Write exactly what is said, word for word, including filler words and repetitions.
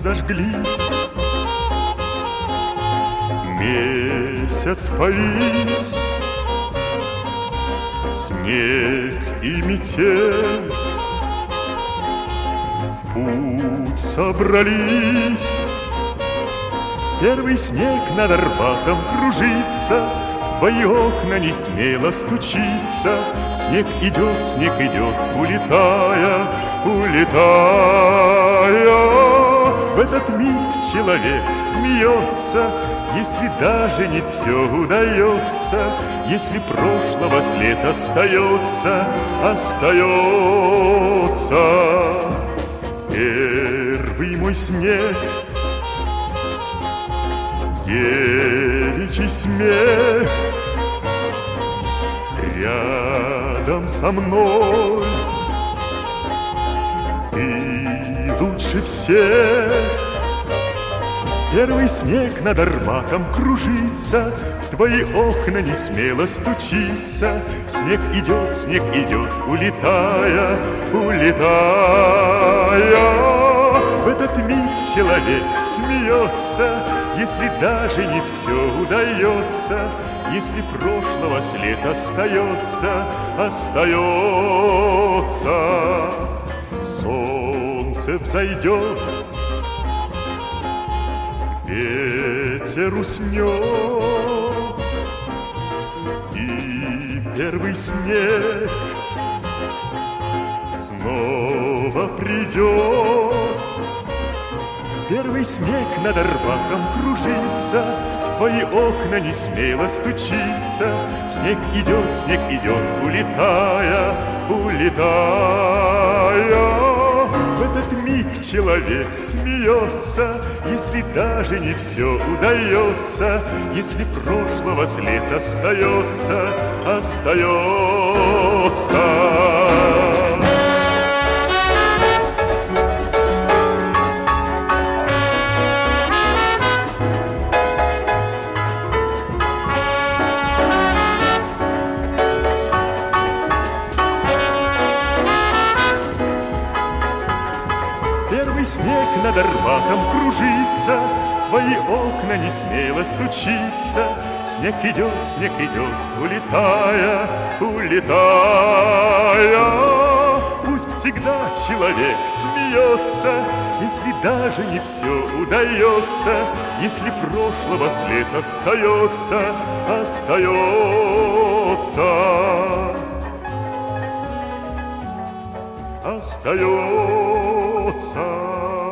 зажглись. Месяц повис, снег и метель в путь собрались. Первый снег над Арбатом кружится, в твои окна не смело стучится. Снег идет, снег идет, улетая, улетая. В этот миг человек смеется, если даже не все удается, если прошлого след остается, остается. Первый мой снег, девичий смех, рядом со мной ты лучше всех. Первый снег над Арбатом кружится, в твои окна не смело стучится. Снег идет, снег идет, улетая, улетая. В этот миг человек смеется, если даже не все удается, если прошлого след остается, остается. Солнце взойдет, ветер уснет, и первый снег снова придет. Первый снег над Арбатом кружится, в твои окна не смело стучится. Снег идет, снег идет, улетая, улетая. В этот миг человек смеется, если даже не все удается, если прошлого след остается, остается. Первый снег над Арбатом кружится, в твои окна не смело стучится. Снег идет, снег идет, улетая, улетая. Пусть всегда человек смеется, если даже не все удается, если прошлого след остается, остается. Остается.